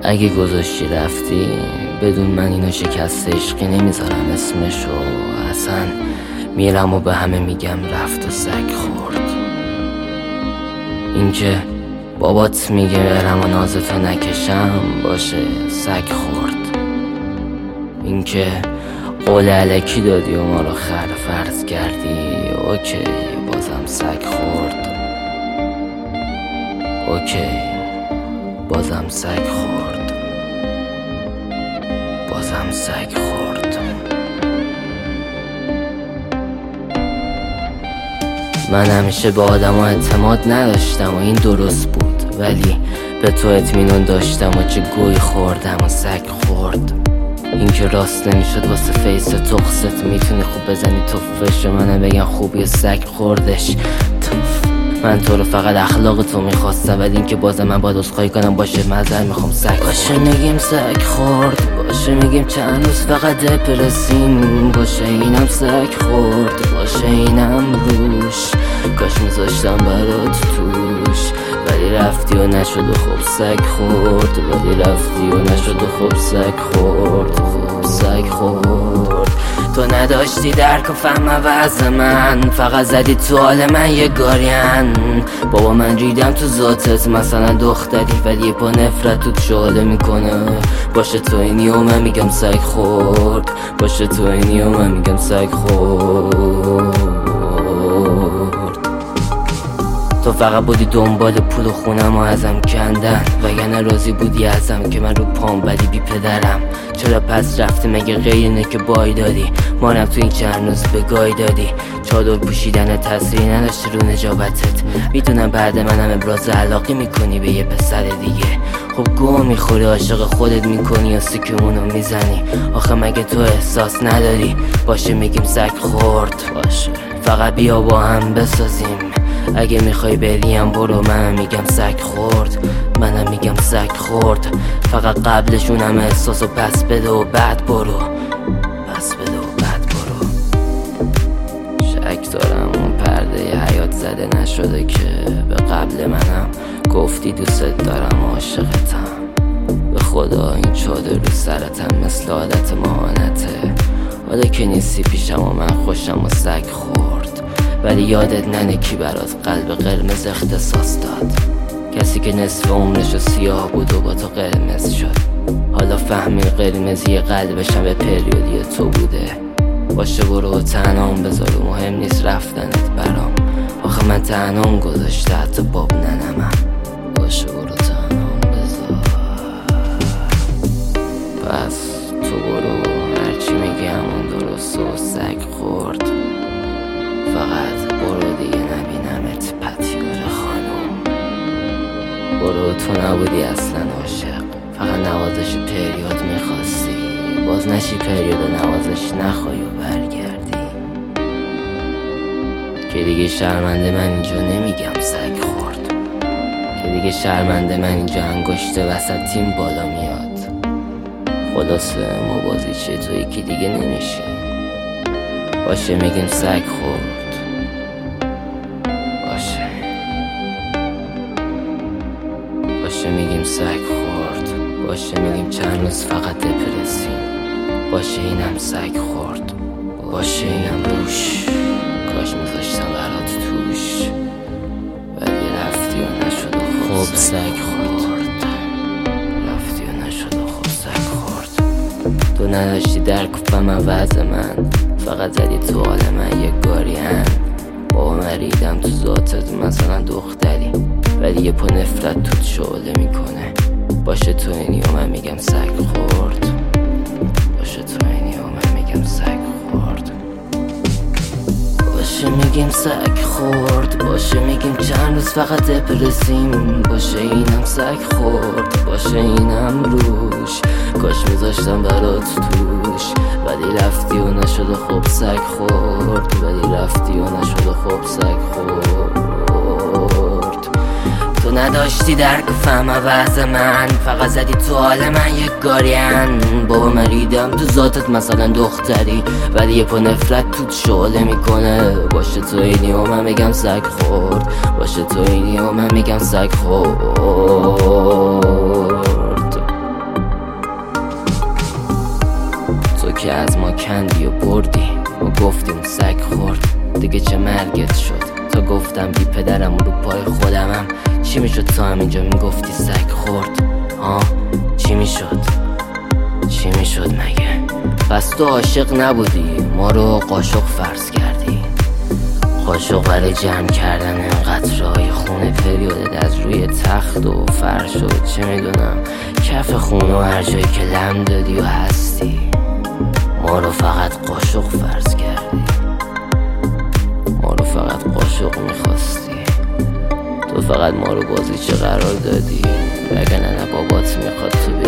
اگه گذاشتی رفتی بدون من اینو شکست عشقی نمیذارم اسمشو. اصلا میرم و به همه میگم رفت و سگ خورد. اینکه بابات میگه برم و نازتو نکشم باشه سگ خورد. اینکه قول الکی دادی و ما رو خر فرض کردی اوکی بازم سگ خورد. اوکی بازم سگ خورد. بازم سگ خورد. من همیشه به آدم اعتماد نداشتم و این درست بود، ولی به تو اطمینان داشتم و چه گوی خوردم و سگ خورد. این که راست نمیشد واسه فیس تخست میتونی خوب بزنی توفش و منم بگم خوبی سگ خوردش. من تو رو فقط اخلاق تو میخواستم، ولی این که بازم من باید عذرخواهی کنم باشه معذر میخوام سگ باشه میگیم سگ خورد. باشه میگیم چند روز فقط دپرسیم باشه اینم سگ خورد. باشه اینم روش کاش میذاشتم برات توش، ولی رفتی و نشد و خوب سگ خورد. ولی رفتی و نشد و خوب سگ خورد. خوب سگ خورد. تو نداشتی درک و فهم وضع من، فقط زدی تو حال من یه گارین. بابا من ریدم تو ذاتت مثلا دختری، ولی با نفرت تو شعله میکنه. باشه تو اینی و من میگم سگ خورد. باشه تو اینی و من میگم سگ خورد. تو فقط بودی دنبال پول و خونم و ازم کندن، وگرنه راضی بودی ازم که من رو پام ولی بی پدرم. چرا پس رفته مگه غیرینه که بای دادی؟ مانم تو این چند روز به گای دادی. چادر پوشیدن تأثیری نداشته رو نجابتت. میدونم بعد منم ابراز علاقه میکنی به یه پسر دیگه. خب گوه میخوری عاشق خودت میکنی و سکمونو میزنی. آخه مگه تو احساس نداری؟ باشه میگیم سگ خورد. باشه فقط بیا با هم بسازیم. اگه میخوای بریم برو، من میگم سگ خورد. منم میگم سگ خورد. فقط قبلشون هم احساسو پس بده و بعد برو. پس بده و بعد برو. شک دارم اون پرده حیات زده نشده که به قبل منم گفتی دوست دارم و عاشقتم. به خدا این چادر رو سرتم مثل عادت ماهانته. حالا که نیستی پیشم و من خوشم و سگ خورد. ولی یادت ننه کی برات قلب قرمز اختصاص داد؟ کسی که نصف عمرشو سیاه بود و با تو قرمز شد. حالا فهمی قرمزی قلبشم به پریودی تو بوده. باشه برو تنهام بذار و مهم نیست رفتنت برام. آخه من تنهام گذاشته حتی باب ننمم. باشه برو تنهام بذار. پس تو برو هرچی میگی همون درست و سگ خورد. فقط برو دیگه نبینمت پتیور خانم. برو تو نبودی اصلا عاشق، فقط نوازش پریود میخواستی. باز نشی پریود و نوازش نخوای و برگردی. که دیگه شرمنده من اینجا نمیگم سگ خورد. که دیگه شرمنده من اینجا انگشت وسطیم بالا میاد. خلاصه ما بازی چه توی که دیگه نمیشی. باشه میگیم سگ خورد. باشه میگیم سگ خورد. باشه میگیم چند روز فقط دپرسیم. باشه اینم سگ خورد. باشه اینم روش کاش میذاشتم برات توش، ولی رفتی و نشد و خوب سگ خورد. رفتی و نشد و خوب سگ خورد. تو نداشتی درک و فهم وضع من، فقط زدی تو حال من یه گارین. بابا من ریدم تو ذاتت مثلا دختری، ولی یه پا نفرت توت شعله میکنه. باشه تو اینی و من میگم سگ خورد. باشه تو اینی و من میگم سگ خورد. باشه میگیم سگ خورد. باشه میگیم چند روز فقط دپرسیم. باشه اینم سگ خورد. باشه اینم روش کاش میذاشتم برات توش، ولی رفتی و نشد و خوب سگ خورد. ولی رفتی و نشد و خوب سگ خورد. تو نداشتی درک و فهم وضع من، فقط زدی تو حال من یک گارین. بابا من ریدم تو ذاتت مثلا دختری، ولی یه پا نفرت توت شعله میکنه. باشه تو اینی و من میگم سگ خورد. باشه تو اینی و من میگم سگ خورد. گفتیم سگ خورد دیگه چه مرگت شد. تا گفتم بی پدرم رو پای خودمم، چی میشد تا همینجا میگفتی سگ خورد؟ چی میشد مگه؟ پس تو عاشق نبودی، ما رو قاشق فرض کردی. قاشق برای جمع کردن این قطرهای خونه پریودت از روی تخت و فرش و چه میدونم کف خونه و هر جایی که لم دادی و هستی. ما رو فقط قاشق فرض کردی، ما رو فقط قاشق میخواستی. تو فقط ما رو بازیچه قرار دادی، وگرنه بابات میخواد تو